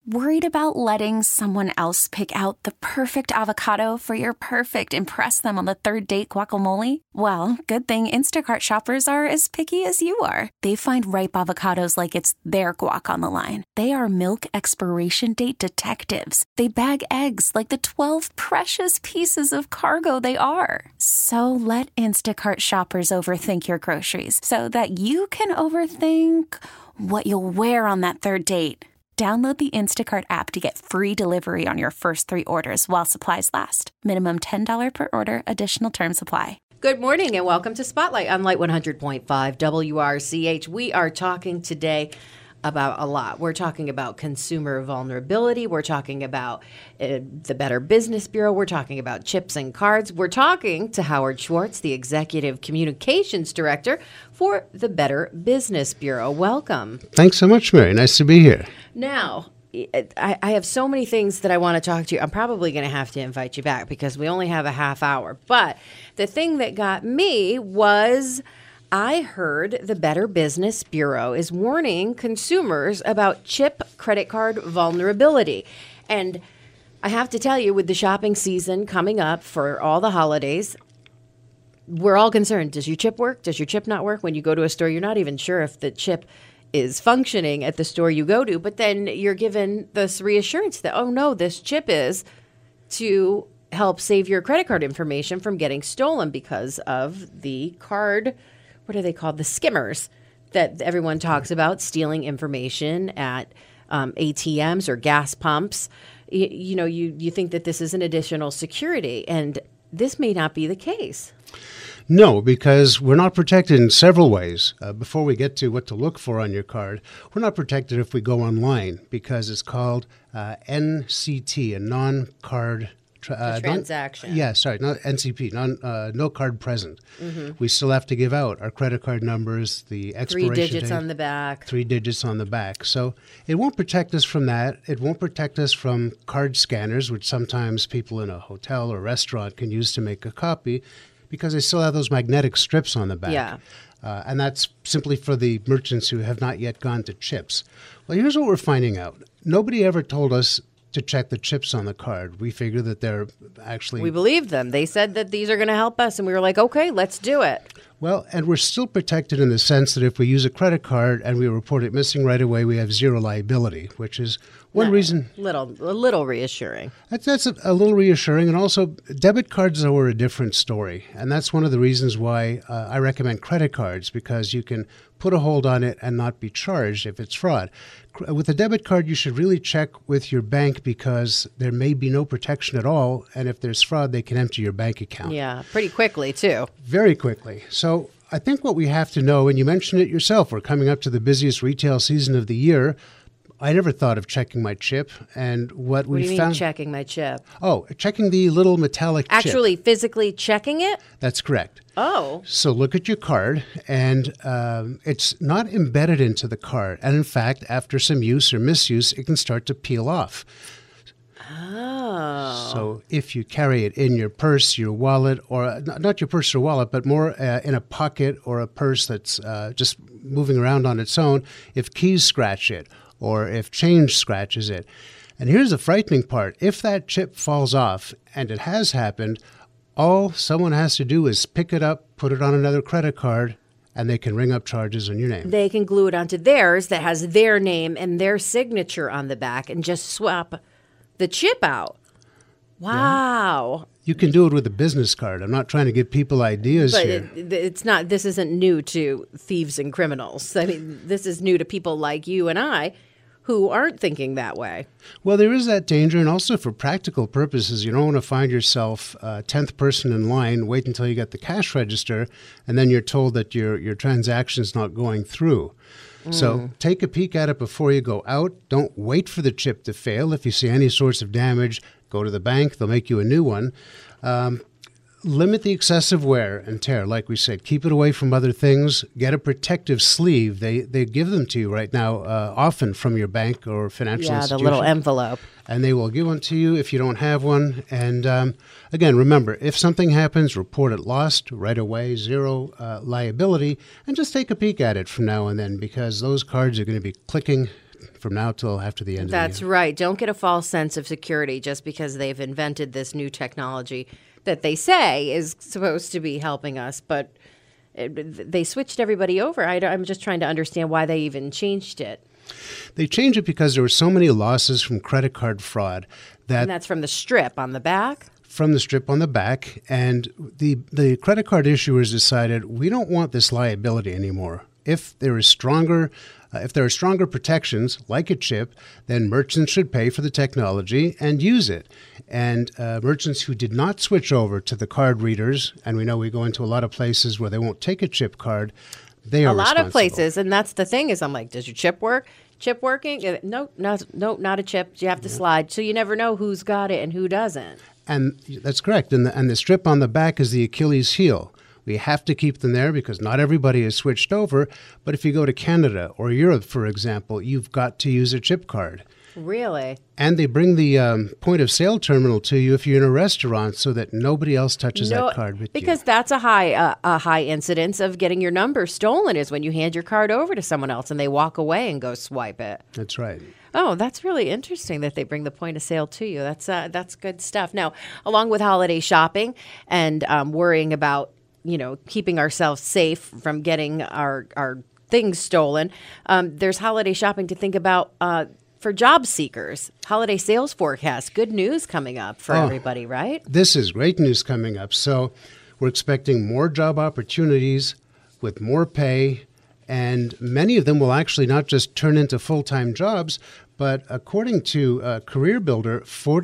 Worried about letting someone else pick out the perfect avocado for your perfect impress them on the third date guacamole? Well, good thing Instacart shoppers are as picky as you are. They find ripe avocados like it's their guac on the line. They are milk expiration date detectives. They bag eggs like the 12 precious pieces of cargo they are. So let Instacart shoppers overthink your groceries so that you can overthink what you'll wear on that third date. Download the Instacart app to get free delivery on your first 3 orders while supplies last. Minimum $10 per order. Additional terms apply. Good morning and welcome to Spotlight on Light 100.5 WRCH. We are talking today about a lot. We're talking about consumer vulnerability. We're talking about the Better Business Bureau. We're talking about chips and cards. We're talking to Howard Schwartz, the Executive Communications Director for the Better Business Bureau. Welcome. Thanks so much, Mary. Nice to be here. Now, I have so many things that I want to talk to you. I'm probably going to have to invite you back because we only have a half hour. But the thing that got me was I heard the Better Business Bureau is warning consumers about chip credit card vulnerability. And I have to tell you, with the shopping season coming up for all the holidays, we're all concerned. Does your chip work? Does your chip not work? When you go to a store, you're not even sure if the chip is functioning at the store you go to, but then you're given this reassurance that, oh no, this chip is to help save your credit card information from getting stolen because of the card, what are they called? The skimmers that everyone talks about, stealing information at ATMs or gas pumps. You think that this is an additional security, and this may not be the case. No, because we're not protected in several ways. Before we get to what to look for on your card, we're not protected if we go online because it's called NCT, a non-card transaction. Not NCP, no card present. Mm-hmm. We still have to give out our credit card numbers, the expiration 3 digits date, on the back. 3 digits on the back. So it won't protect us from that. It won't protect us from card scanners, which sometimes people in a hotel or restaurant can use to make a copy, because they still have those magnetic strips on the back. Yeah. And that's simply for the merchants who have not yet gone to chips. Well, here's what we're finding out. Nobody ever told us to check the chips on the card. We figure that they're actually... We believed them. They said that these are going to help us, and we were like, okay, let's do it. Well, and we're still protected in the sense that if we use a credit card and we report it missing right away, we have zero liability, which is one reason. A little reassuring. That's a little reassuring. And also, debit cards are a different story. And that's one of the reasons why I recommend credit cards, because you can put a hold on it and not be charged if it's fraud. With a debit card, you should really check with your bank because there may be no protection at all. And if there's fraud, they can empty your bank account. Yeah, pretty quickly, too. Very quickly. So I think what we have to know, and you mentioned it yourself, we're coming up to the busiest retail season of the year. I never thought of checking my chip, and what do you found... mean checking my chip? Oh, checking the little metallic chip. Actually, physically checking it? That's correct. Oh. So look at your card, and it's not embedded into the card. And in fact, after some use or misuse, it can start to peel off. Oh. So if you carry it in your purse, your wallet, or not your purse or wallet, but more in a pocket or a purse that's just moving around on its own, if keys scratch it or if change scratches it. And here's the frightening part. If that chip falls off, and it has happened, all someone has to do is pick it up, put it on another credit card, and they can ring up charges on your name. They can glue it onto theirs that has their name and their signature on the back and just swap the chip out. Wow. You can do it with a business card. I'm not trying to give people ideas here. But it's not. This isn't new to thieves and criminals. I mean, this is new to people like you and I who aren't thinking that way. Well, there is that danger, and also for practical purposes, you don't want to find yourself 10th person in line, wait until you get the cash register, and then you're told that your transaction's not going through. So take a peek at it before you go out. Don't wait for the chip to fail. If you see any sorts of damage, go to the bank. They'll make you a new one. Limit the excessive wear and tear, like we said. Keep it away from other things. Get a protective sleeve. They give them to you right now, often from your bank or financial institution. Yeah, the little envelope. And they will give one to you if you don't have one. And again, remember, if something happens, report it lost right away, zero liability, and just take a peek at it from now and then, because those cards are going to be clicking from now till after the end That's of the year. right. Don't get a false sense of security just because they've invented this new technology that they say is supposed to be helping us, but they switched everybody over. I'm just trying to understand why they even changed it. They changed it because there were so many losses from credit card fraud And that's from the strip on the back? from the strip on the back, and the credit card issuers decided we don't want this liability anymore. If there are stronger protections like a chip, then merchants should pay for the technology and use it. And merchants who did not switch over to the card readers, and we know we go into a lot of places where they won't take a chip card, they are a lot responsible. of places, and that's the thing is I'm like, does your chip work? Chip working? No, not a chip. You have to slide. So you never know who's got it and who doesn't. And that's correct. And the strip on the back is the Achilles heel. We have to keep them there because not everybody has switched over. But if you go to Canada or Europe, for example, you've got to use a chip card. Really? And they bring the point of sale terminal to you if you're in a restaurant so that nobody else touches that card with because you. that's a high incidence of getting your number stolen is when you hand your card over to someone else and they walk away and go swipe it. That's right. Oh, that's really interesting that they bring the point of sale to you. That's good stuff. Now, along with holiday shopping and worrying about, keeping ourselves safe from getting our things stolen, there's holiday shopping to think about for job seekers. Holiday sales forecast. Good news coming up for everybody, right? This is great news coming up. So we're expecting more job opportunities with more pay, and many of them will actually not just turn into full-time jobs, but according to Career Builder,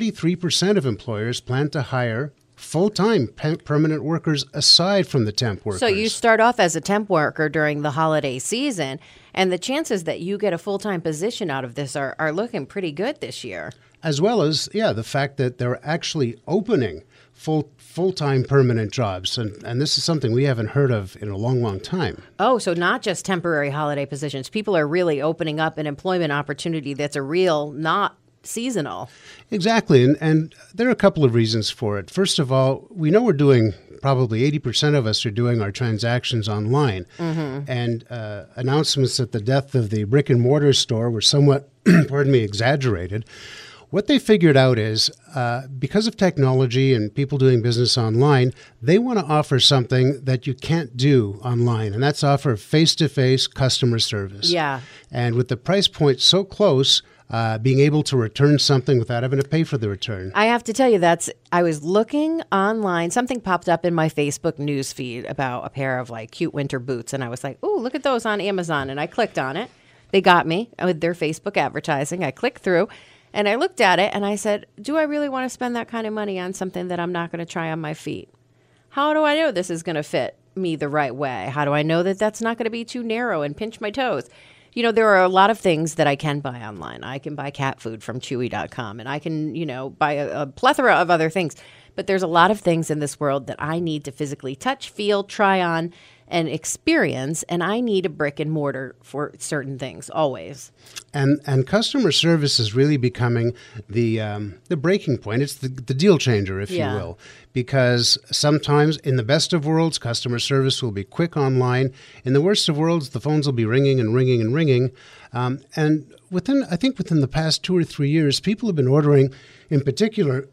43% of employers plan to hire full-time permanent workers aside from the temp workers. So you start off as a temp worker during the holiday season, and the chances that you get a full-time position out of this are looking pretty good this year. As well as, the fact that they're actually opening full-time permanent jobs. And this is something we haven't heard of in a long, long time. Oh, so not just temporary holiday positions. People are really opening up an employment opportunity that's a real, not seasonal. Exactly. And there are a couple of reasons for it. First of all, we know we're doing probably 80% of us are doing our transactions online. Mm-hmm. And announcements that the death of the brick and mortar store were somewhat, exaggerated. What they figured out is because of technology and people doing business online, they want to offer something that you can't do online, and that's offer face-to-face customer service. Yeah. And with the price point so close, being able to return something without having to pay for the return. I have to tell you, I was looking online. Something popped up in my Facebook news feed about a pair of cute winter boots. And I was like, ooh, look at those on Amazon. And I clicked on it. They got me with their Facebook advertising. I clicked through and I looked at it and I said, do I really want to spend that kind of money on something that I'm not going to try on my feet? How do I know this is going to fit me the right way? How do I know that that's not going to be too narrow and pinch my toes? There are a lot of things that I can buy online. I can buy cat food from Chewy.com, and I can, buy a plethora of other things. But there's a lot of things in this world that I need to physically touch, feel, try on, and experience, and I need a brick and mortar for certain things, always. And customer service is really becoming the breaking point. It's the deal changer, if you will, because sometimes in the best of worlds, customer service will be quick online. In the worst of worlds, the phones will be ringing and ringing and ringing. And within the past 2 or 3 years, people have been ordering, in particular,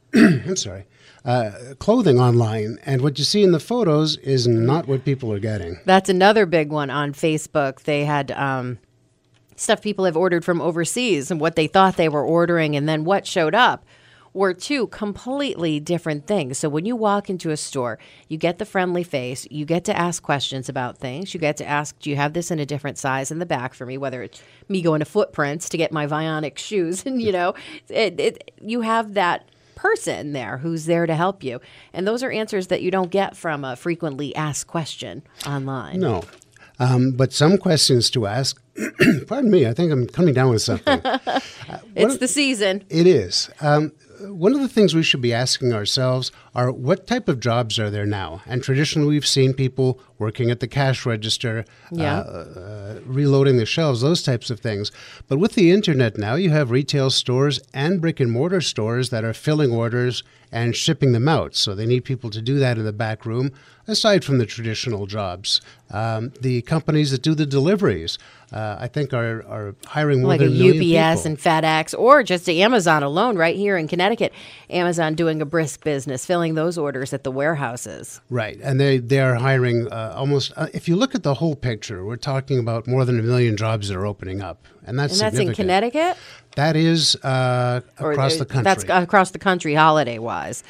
clothing online, and what you see in the photos is not what people are getting. That's another big one on Facebook. They had stuff people have ordered from overseas and what they thought they were ordering, and then what showed up were two completely different things. So when you walk into a store, you get the friendly face, you get to ask questions about things, you get to ask, do you have this in a different size in the back for me, whether it's me going to Footprints to get my Vionic shoes, and you have that person there who's there to help you. And those are answers that you don't get from a frequently asked question online. No. But some questions to ask, pardon me, I think I'm coming down with something. It's the season. It is. One of the things we should be asking ourselves are what type of jobs are there now? And traditionally we've seen people working at the cash register, reloading the shelves, those types of things. But with the internet now, you have retail stores and brick and mortar stores that are filling orders and shipping them out. So they need people to do that in the back room, aside from the traditional jobs The companies that do the deliveries, I think, are hiring more like than a 1 million UPS people. and FedEx, or just Amazon alone right here in Connecticut. Amazon doing a brisk business, filling those orders at the warehouses. Right, and they are hiring almost. If you look at the whole picture, we're talking about more than 1 million jobs that are opening up, and that's And that's in significant. Connecticut? That is across the country. That's across the country, holiday-wise.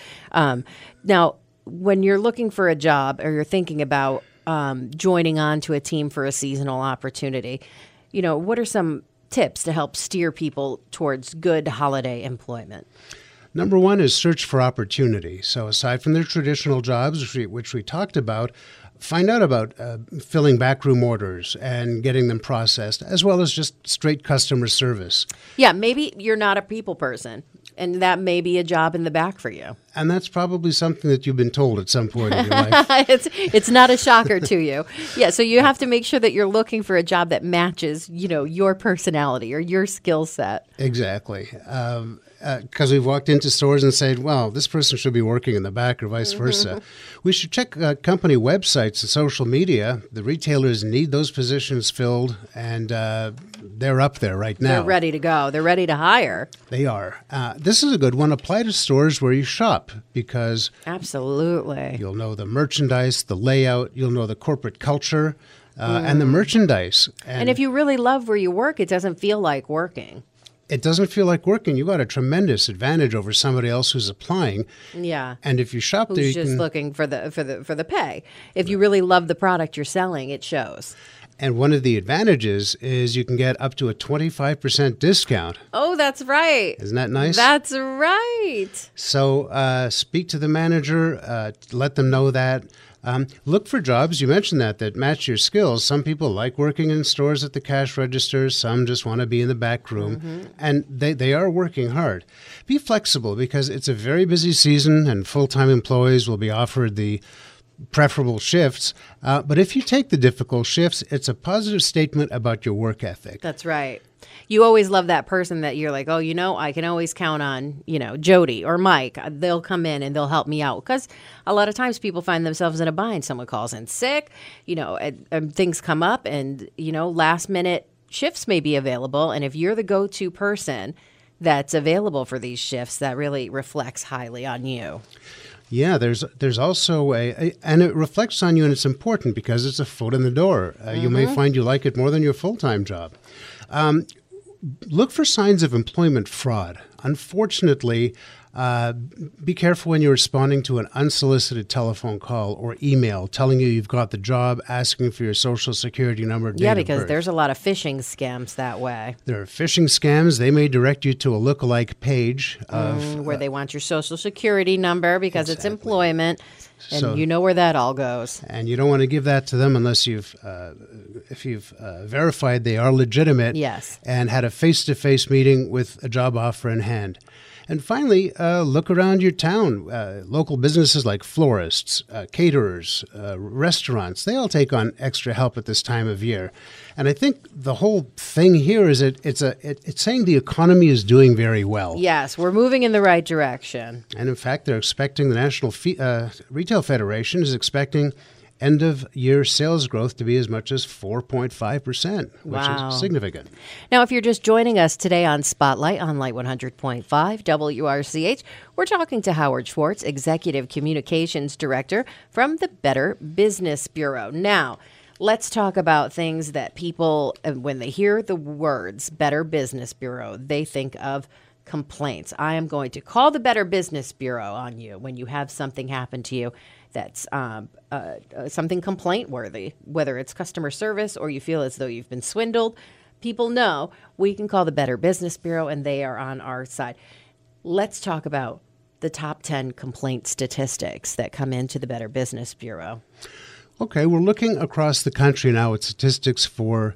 Now, when you're looking for a job or you're thinking about joining on to a team for a seasonal opportunity, what are some tips to help steer people towards good holiday employment? Number one is search for opportunity. So aside from their traditional jobs, which we talked about, find out about filling backroom orders and getting them processed, as well as just straight customer service. Yeah, maybe you're not a people person, and that may be a job in the back for you. And that's probably something that you've been told at some point in your life. It's not a shocker to you. Yeah, so you have to make sure that you're looking for a job that matches, your personality or your skill set. Exactly. Because we've walked into stores and said, well, this person should be working in the back or vice versa. We should check company websites and social media. The retailers need those positions filled, and they're up there right now. They're ready to go. They're ready to hire. They are. This is a good one. Apply to stores where you shop, because Absolutely. you'll know the merchandise, the layout, you'll know the corporate culture, and the merchandise. And if you really love where you work, it doesn't feel like working. It doesn't feel like working. You got a tremendous advantage over somebody else who's applying. Yeah. And if you shop there, Who's you just can. looking for the pay. If you really love the product you're selling, it shows. And one of the advantages is you can get up to a 25% discount. Oh, that's right. Isn't that nice? That's right. So speak to the manager, let them know that. Look for jobs, you mentioned that match your skills. Some people like working in stores at the cash register. Some just want to be in the back room. And they are working hard. Be flexible, because it's a very busy season and full-time employees will be offered the preferable shifts. But if you take the difficult shifts, it's a positive statement about your work ethic. That's right. You always love that person that you're like, oh, I can always count on, Jody or Mike. They'll come in and they'll help me out. Because a lot of times people find themselves in a bind. Someone calls in sick, and things come up, and, last minute shifts may be available. And if you're the go-to person that's available for these shifts, that really reflects highly on you. Yeah, there's also and it reflects on you, and it's important because it's a foot in the door. You may find you like it more than your full-time job. Look for signs of employment fraud. Unfortunately, be careful when you're responding to an unsolicited telephone call or email telling you you've got the job, asking for your social security number, date Yeah, of because birth. there's a lot of phishing scams that way. There are phishing scams. They may direct you to a lookalike page of Where they want your social security number because it's employment, and So- you know where that all goes. and you don't want to give that to them unless if you've verified they are legitimate. Yes. And had a face-to-face meeting with a job offer in hand. And finally, look around your town. Local businesses like florists, caterers, restaurants, they all take on extra help at this time of year. And I think the whole thing here is it's saying the economy is doing very well. Yes, we're moving in the right direction. And in fact, they're expecting the National Retail Federation is expecting end-of-year sales growth to be as much as 4.5%, which Wow. is significant. Now, if you're just joining us today on Spotlight on Light 100.5 WRCH, we're talking to Howard Schwartz, Executive Communications Director from the Better Business Bureau. Now, let's talk about things that people, when they hear the words Better Business Bureau, they think of complaints. I am going to call the Better Business Bureau on you when you have something happen to you that's something complaint worthy, whether it's customer service or you feel as though you've been swindled. People know we can call the Better Business Bureau and they are on our side. Let's talk about the top 10 complaint statistics that come into the Better Business Bureau. Okay, we're looking across the country now at statistics for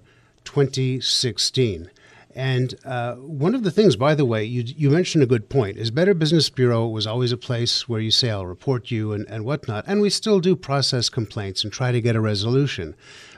2016. And one of the things, by the way, you mentioned a good point, is Better Business Bureau was always a place where you say, I'll report you and whatnot. And we still do process complaints and try to get a resolution.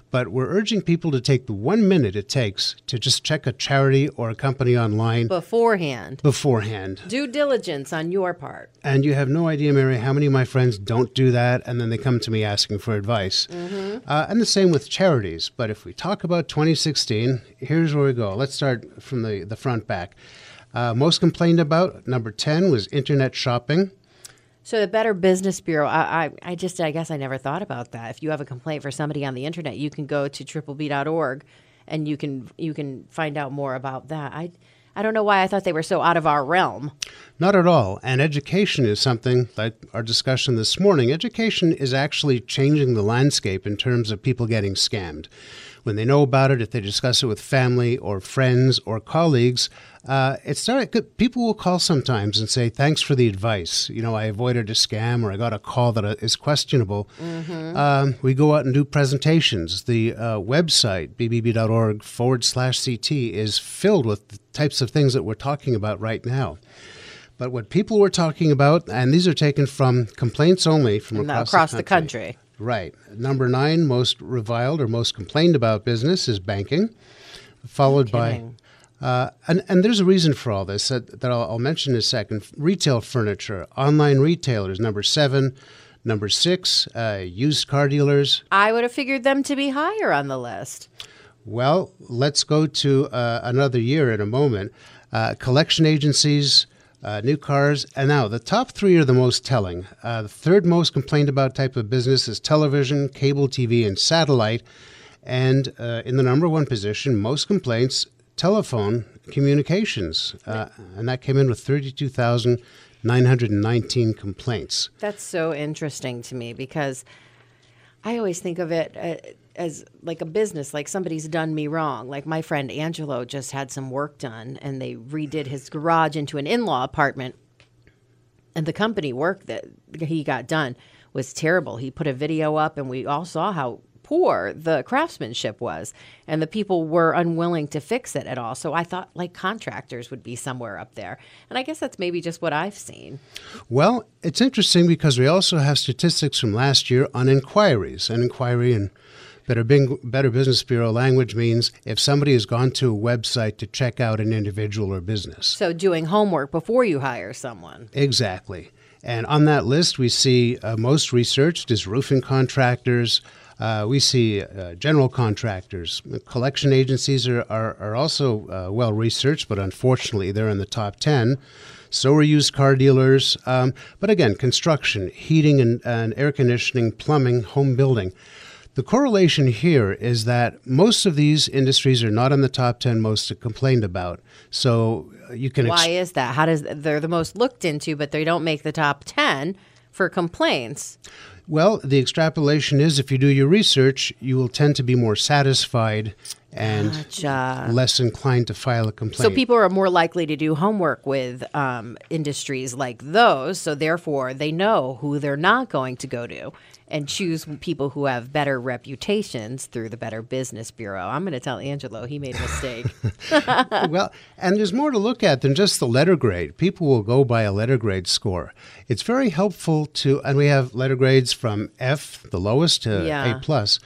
But we're urging people to take the 1 minute it takes to just check a charity or a company online beforehand. Due diligence on your part. And you have no idea, Mary, how many of my friends don't do that, and then they come to me asking for advice. And the same with charities. But if we talk about 2016, here's where we go. Let's start from the front back. Most complained about, number 10, was internet shopping. So the Better Business Bureau, I guess I never thought about that. If you have a complaint for somebody on the internet, you can go to BBB.org and you can find out more about that. I don't know why I thought they were so out of our realm. Not at all. And education is something, like our discussion this morning, education is actually changing the landscape in terms of people getting scammed. When they know about it, if they discuss it with family or friends or colleagues, people will call sometimes and say, thanks for the advice. I avoided a scam, or I got a call that is questionable. We go out and do presentations. The website, bbb.org/CT, is filled with the types of things that we're talking about right now. But what people were talking about, and these are taken from complaints only from across the country. Right. Number 9, most reviled or most complained about business is banking, followed by... And there's a reason for all this that I'll mention in a second. Retail furniture, online retailers, number 7. Number 6, used car dealers. I would have figured them to be higher on the list. Well, let's go to another year in a moment. Collection agencies, new cars, and now the top 3 are the most telling. The third most complained about type of business is television, cable TV, and satellite. And in the number 1 position, most complaints, telephone communications, and that came in with 32,919 complaints. That's so interesting to me because I always think of it as like a business, like somebody's done me wrong. Like my friend Angelo just had some work done, and they redid his garage into an in-law apartment, and the company work that he got done was terrible. He put a video up, and we all saw how poor the craftsmanship was, and the people were unwilling to fix it at all. So I thought like contractors would be somewhere up there. And I guess that's maybe just what I've seen. Well, it's interesting because we also have statistics from last year on inquiries. An inquiry in Better Business Bureau language means if somebody has gone to a website to check out an individual or business. So doing homework before you hire someone. Exactly. And on that list, we see most researched is roofing contractors. We see general contractors. Collection agencies are also well researched, but unfortunately they're in the top 10. So are used car dealers. But again, construction, heating and air conditioning, plumbing, home building. The correlation here is that most of these industries are not in the top 10 most complained about. So you can... Why is that? They're the most looked into, but they don't make the top 10 for complaints? Well, the extrapolation is if you do your research, you will tend to be more satisfied and less inclined to file a complaint. So people are more likely to do homework with industries like those, so therefore they know who they're not going to go to and choose people who have better reputations through the Better Business Bureau. I'm going to tell Angelo he made a mistake. Well, and there's more to look at than just the letter grade. People will go by a letter grade score. It's very helpful and we have letter grades from F, the lowest, to A+.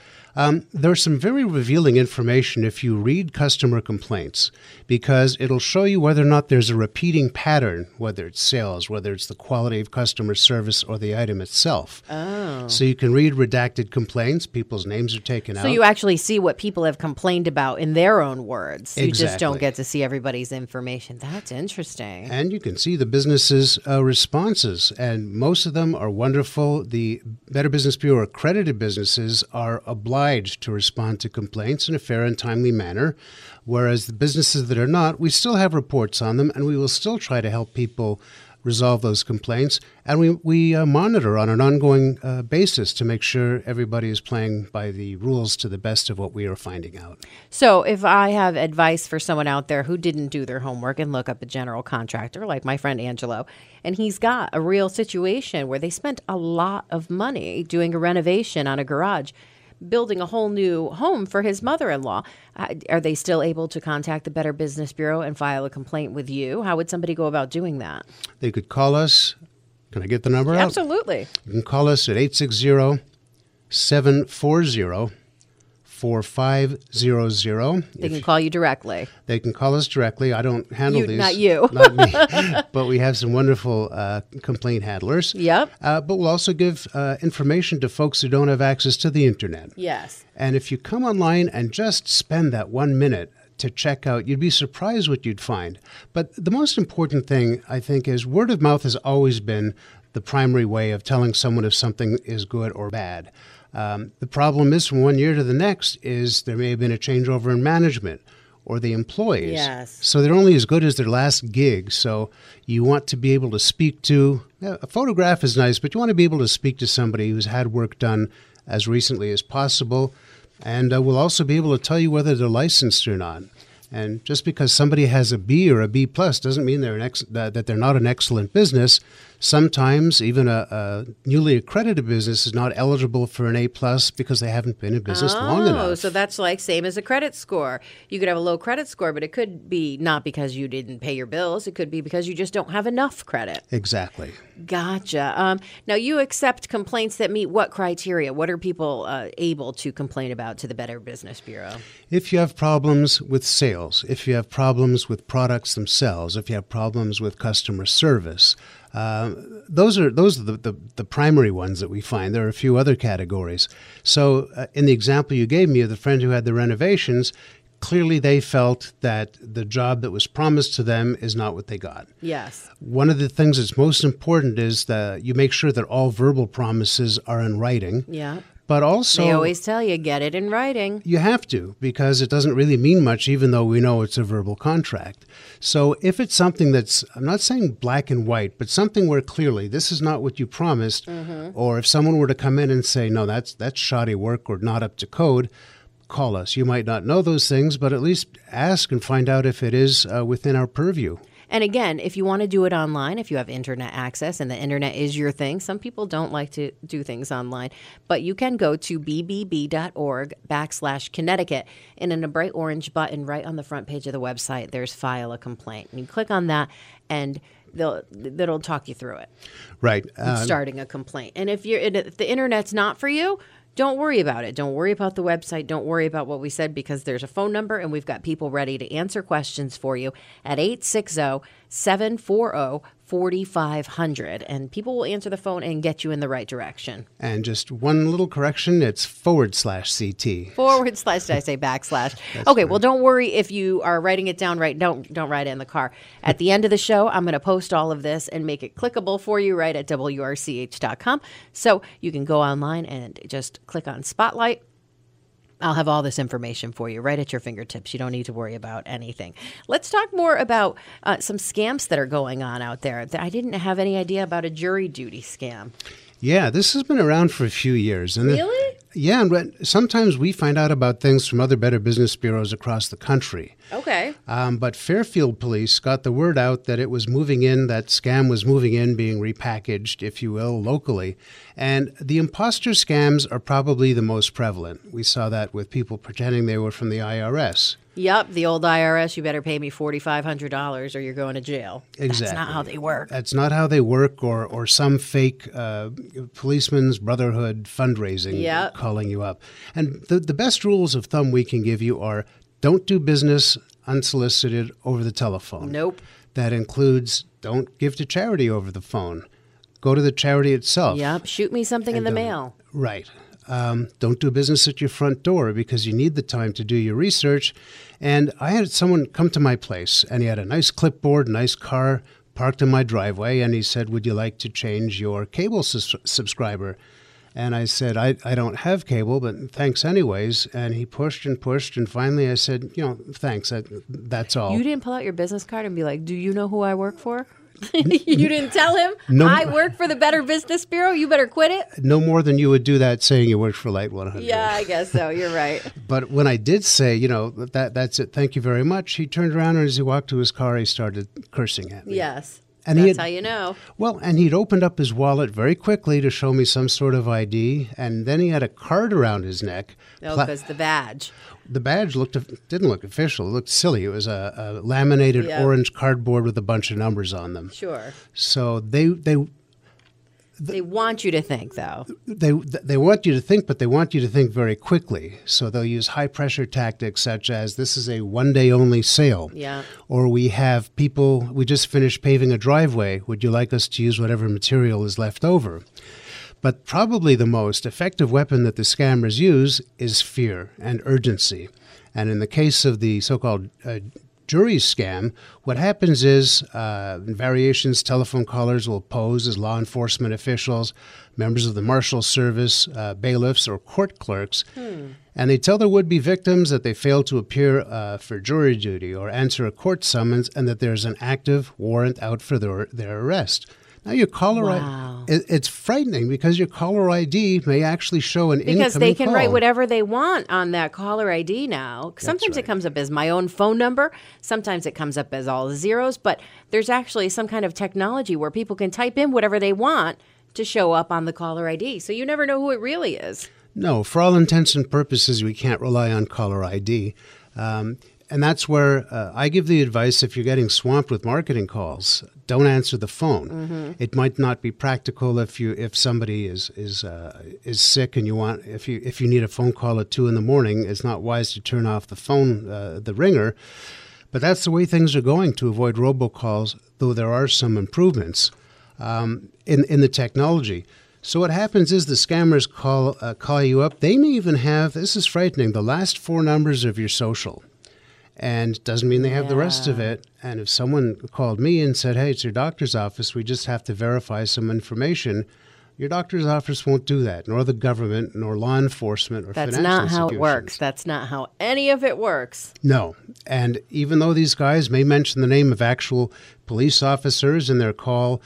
There's some very revealing information if you read customer complaints, because it'll show you whether or not there's a repeating pattern, whether it's sales, whether it's the quality of customer service or the item itself. Oh. So you can read redacted complaints. People's names are taken out. So you actually see what people have complained about in their own words. Exactly. You just don't get to see everybody's information. That's interesting. And you can see the businesses' responses, and most of them are wonderful. The Better Business Bureau accredited businesses are obliged to respond to complaints in a fair and timely manner, whereas the businesses that are not, we still have reports on them, and we will still try to help people resolve those complaints. And we monitor on an ongoing basis to make sure everybody is playing by the rules to the best of what we are finding out. So if I have advice for someone out there who didn't do their homework and look up a general contractor like my friend Angelo, and he's got a real situation where they spent a lot of money doing a renovation on a garage, building a whole new home for his mother-in-law, are they still able to contact the Better Business Bureau and file a complaint with you? How would somebody go about doing that? They could call us. Can I get the number out? Absolutely. You can call us at 860-740-4646. 844-500. They can call you directly. They can call us directly. I don't handle these. Not you. Not me. But we have some wonderful complaint handlers. Yep. But we'll also give information to folks who don't have access to the internet. Yes. And if you come online and just spend that 1 minute to check out, you'd be surprised what you'd find. But the most important thing, I think, is word of mouth has always been the primary way of telling someone if something is good or bad. The problem is from 1 year to the next is there may have been a changeover in management or the employees. Yes. So they're only as good as their last gig. So you want to be able to speak to, a photograph is nice, but you want to be able to speak to somebody who's had work done as recently as possible. And we'll also be able to tell you whether they're licensed or not. And just because somebody has a B or a B plus doesn't mean that they're not an excellent business. Sometimes even a newly accredited business is not eligible for an A plus because they haven't been in business long enough. Oh, so that's like same as a credit score. You could have a low credit score, but it could be not because you didn't pay your bills. It could be because you just don't have enough credit. Exactly. Gotcha. Now, you accept complaints that meet what criteria? What are people able to complain about to the Better Business Bureau? If you have problems with sales, if you have problems with products themselves, if you have problems with customer service, those are the primary ones that we find. There are a few other categories. So in the example you gave me of the friend who had the renovations, clearly they felt that the job that was promised to them is not what they got. Yes. One of the things that's most important is that you make sure that all verbal promises are in writing. Yeah. But also, they always tell you, get it in writing. You have to, because it doesn't really mean much, even though we know it's a verbal contract. So if it's something that's, I'm not saying black and white, but something where clearly this is not what you promised, or if someone were to come in and say, no, that's shoddy work or not up to code, call us. You might not know those things, but at least ask and find out if it is within our purview. And again, if you want to do it online, if you have internet access and the internet is your thing, some people don't like to do things online, but you can go to bbb.org/Connecticut, and in a bright orange button right on the front page of the website, there's File a Complaint. And you click on that, and that'll talk you through it. Right. Starting a complaint. And if the internet's not for you, don't worry about it. Don't worry about the website. Don't worry about what we said, because there's a phone number and we've got people ready to answer questions for you at 860-740-4500. And people will answer the phone and get you in the right direction. And just one little correction, it's /CT. / did I say backslash? Okay, well, don't worry if you are writing it down right. Don't write it in the car. At the end of the show, I'm going to post all of this and make it clickable for you right at WRCH.com. So you can go online and just click on Spotlight. I'll have all this information for you right at your fingertips. You don't need to worry about anything. Let's talk more about some scams that are going on out there. I didn't have any idea about a jury duty scam. Yeah, this has been around for a few years. And Really? Yeah, and sometimes we find out about things from other Better Business Bureaus across the country. Okay. But Fairfield Police got the word out that it was moving in, that scam was moving in, being repackaged, if you will, locally. And the imposter scams are probably the most prevalent. We saw that with people pretending they were from the IRS. Yep, the old IRS, you better pay me $4,500 or you're going to jail. Exactly. That's not how they work. That's not how they work, or some fake policeman's brotherhood fundraising calling you up. And the best rules of thumb we can give you are don't do business unsolicited over the telephone. Nope. That includes don't give to charity over the phone. Go to the charity itself. Yep, shoot me something in the mail. Right. Don't do business at your front door because you need the time to do your research. And I had someone come to my place, and he had a nice clipboard, nice car parked in my driveway, and he said, would you like to change your cable subscriber? And I said, I don't have cable, but thanks anyways. And he pushed and pushed, and finally I said, thanks, that's all. You didn't pull out your business card and be like, do you know who I work for? You didn't tell him? No, I work for the Better Business Bureau. You better quit it? No more than you would do that saying you worked for Light 100. Yeah, I guess so. You're right. But when I did say, that's it, thank you very much, he turned around, and as he walked to his car, he started cursing at me. Yes. And that's how you know. Well, and he'd opened up his wallet very quickly to show me some sort of ID, and then he had a card around his neck. Oh, because the badge. The badge didn't look official. It looked silly. It was a laminated orange cardboard with a bunch of numbers on them. Sure. So They want you to think, though. They want you to think, but they want you to think very quickly. So they'll use high-pressure tactics such as, this is a one-day-only sale. Yeah. Or we have people, we just finished paving a driveway. Would you like us to use whatever material is left over? But probably the most effective weapon that the scammers use is fear and urgency. And in the case of the so-called jury scam, what happens is, in variations, telephone callers will pose as law enforcement officials, members of the marshal service, bailiffs, or court clerks, and they tell their would-be victims that they failed to appear for jury duty or answer a court summons, and that there's an active warrant out for their arrest. Now, your caller Wow. it's frightening because your caller ID may actually show an incoming call. Because they can write whatever they want on that caller ID now. Sometimes it comes up as my own phone number. Sometimes it comes up as all the zeros. But there's actually some kind of technology where people can type in whatever they want to show up on the caller ID. So you never know who it really is. No, for all intents and purposes, we can't rely on caller ID. And that's where I give the advice, if you're getting swamped with marketing calls, don't answer the phone. Mm-hmm. It might not be practical if somebody is sick and if you need a phone call at 2 a.m. It's not wise to turn off the phone, the ringer. But that's the way things are going to avoid robocalls, though there are some improvements in the technology. So what happens is the scammers call you up. They may even have, this is frightening, the last 4 numbers of your social. And doesn't mean they have the rest of it. And if someone called me and said, hey, it's your doctor's office, we just have to verify some information, your doctor's office won't do that, nor the government, nor law enforcement, or financial institutions. That's not how it works. That's not how any of it works. No. And even though these guys may mention the name of actual police officers in their call,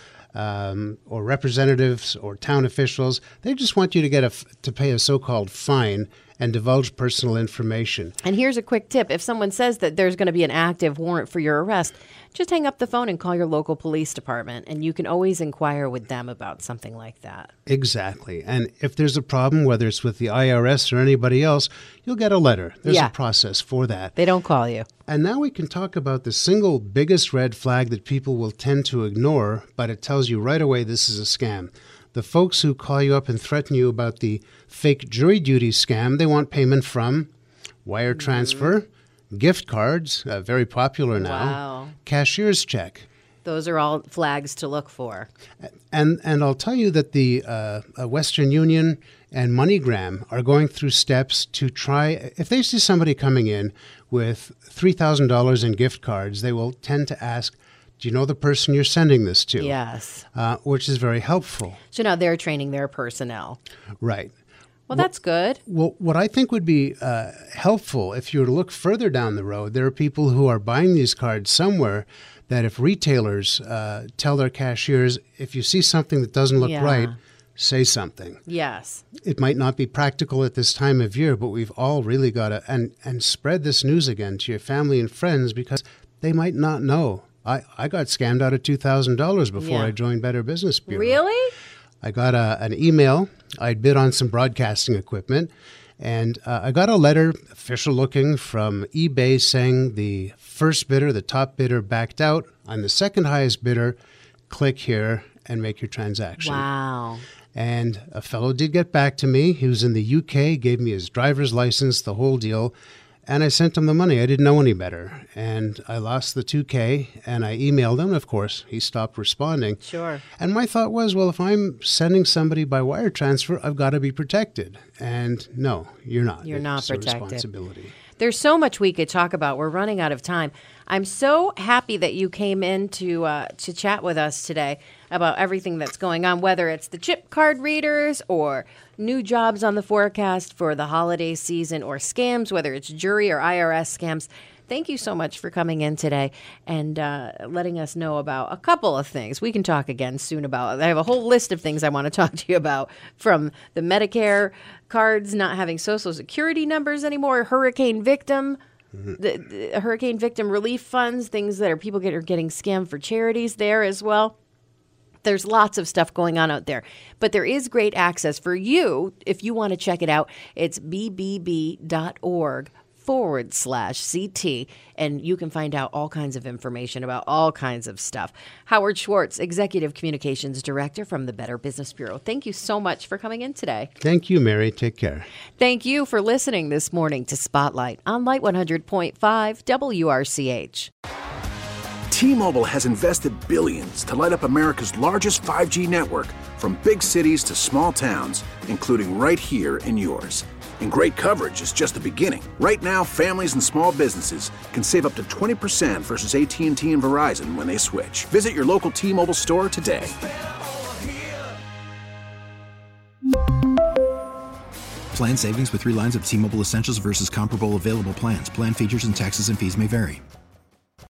or representatives or town officials, they just want you to pay a so-called fine and divulge personal information. And here's a quick tip. If someone says that there's going to be an active warrant for your arrest, just hang up the phone and call your local police department, and you can always inquire with them about something like that. Exactly. And if there's a problem, whether it's with the IRS or anybody else, you'll get a letter. There's a process for that. They don't call you. And now we can talk about the single biggest red flag that people will tend to ignore, but it tells you right away this is a scam. The folks who call you up and threaten you about the fake jury duty scam, they want payment from wire transfer, gift cards, very popular now, cashier's check. Those are all flags to look for. And I'll tell you that the Western Union and MoneyGram are going through steps to try, if they see somebody coming in with $3,000 in gift cards, they will tend to ask, do you know the person you're sending this to? Yes. Which is very helpful. So now they're training their personnel. Right. Well, that's good. Well, what I think would be helpful, if you were to look further down the road, there are people who are buying these cards somewhere that if retailers tell their cashiers, if you see something that doesn't look right, say something. Yes. It might not be practical at this time of year, but we've all really got to, and spread this news again to your family and friends, because they might not know. I got scammed out of $2,000 before I joined Better Business Bureau. Really? I got an email. I'd bid on some broadcasting equipment, and I got a letter, official looking, from eBay saying the first bidder, the top bidder, backed out. I'm the second highest bidder. Click here and make your transaction. Wow. And a fellow did get back to me. He was in the UK, gave me his driver's license, the whole deal. And I sent him the money. I didn't know any better. And I lost the $2,000, and I emailed him. Of course, he stopped responding. Sure. And my thought was, well, if I'm sending somebody by wire transfer, I've got to be protected. And no, you're not. You're not protected. Responsibility. There's so much we could talk about. We're running out of time. I'm so happy that you came in to chat with us today about everything that's going on, whether it's the chip card readers or new jobs on the forecast for the holiday season or scams, whether it's jury or IRS scams. Thank you so much for coming in today and letting us know about a couple of things. We can talk again soon about it. I have a whole list of things I want to talk to you about, from the Medicare cards not having Social Security numbers anymore, hurricane victim, the hurricane victim relief funds, things that people are getting scammed for charities there as well. There's lots of stuff going on out there, but there is great access for you if you want to check it out. It's bbb.org T-Mobile.com/CT, and you can find out all kinds of information about all kinds of stuff. Howard Schwartz, Executive Communications Director from the Better Business Bureau. Thank you so much for coming in today. Thank you, Mary. Take care. Thank you for listening this morning to Spotlight on Light 100.5 WRCH. T-Mobile has invested billions to light up America's largest 5G network, from big cities to small towns, including right here in yours. And great coverage is just the beginning. Right now, families and small businesses can save up to 20% versus AT&T and Verizon when they switch. Visit your local T-Mobile store today. Plan savings with 3 lines of T-Mobile Essentials versus comparable available plans. Plan features and taxes and fees may vary.